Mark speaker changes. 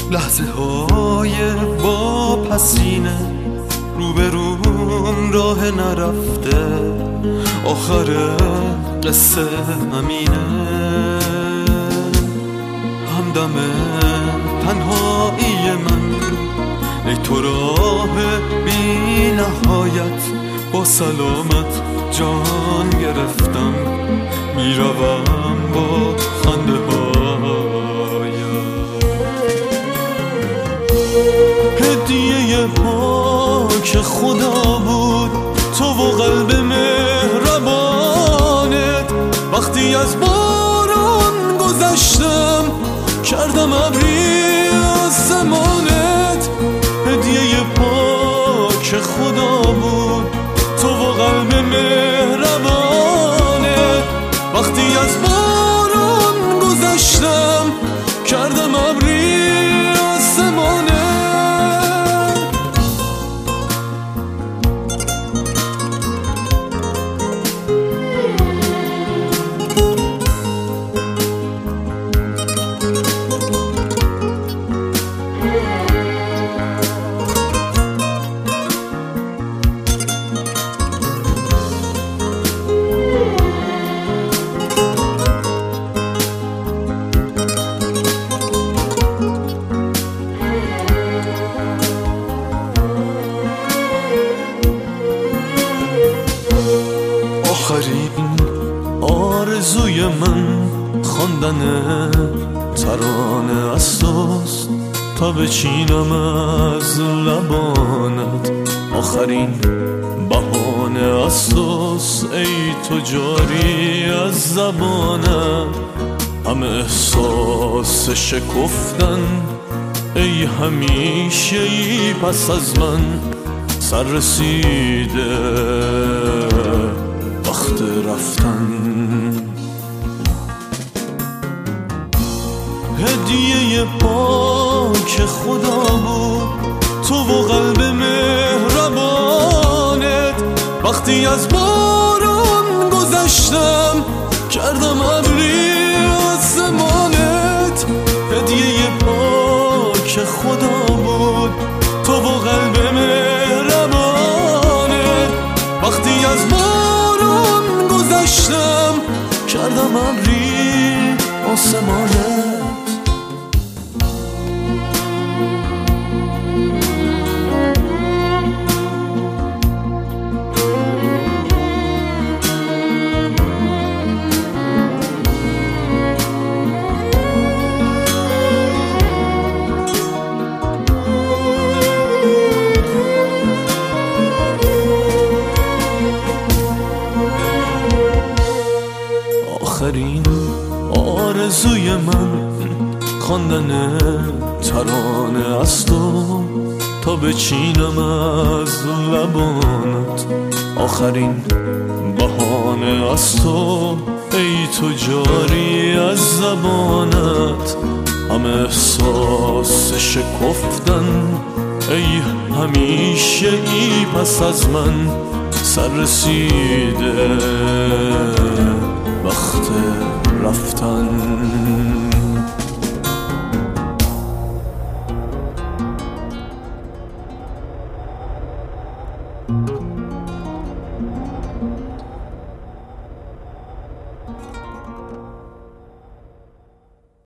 Speaker 1: لحظه های واپسینه، روبروم راه نرفته، آخر قصه همینه. همدم تنهایی من، ای تو راه بی نهایت، با سلامت جان گرفتم، میروم با خنده هایم. هدیه پاک خدا بود تو و قلب مهربانت، وقتی از باران گذشتم کردم ابری آسمانت. هدیه پاک خدا بود تو و قلب مهربانت، وقتی از باران گذشتم کردم ابری آسمانت. آخرین آرزوی من خواندن ترانه از توست تا بچینم از لبانت. آخرین بهانه از توست ای تو جاری از زبانت. همه احساس شکفتن ای همیشه ای پس از من، سر رسیده وقت رفتن. هدیه پاک خدا بود تو و قلب مهربانت، وقتی از باران گذشتم کردم ابری آسمانت. هدیه پاک خدا بود تو و قلب مهربانت، وقتی از باران گذشتم کردم ابری آسمانت. آخرین آرزوی من خواندن ترانه از تو تا بچینم از لبانت. آخرین بهانه از تو ای تو جاری از زبانت. همه احساس شکفتن ای همیشه ای پس از من، سر رسیده وقت رفتن.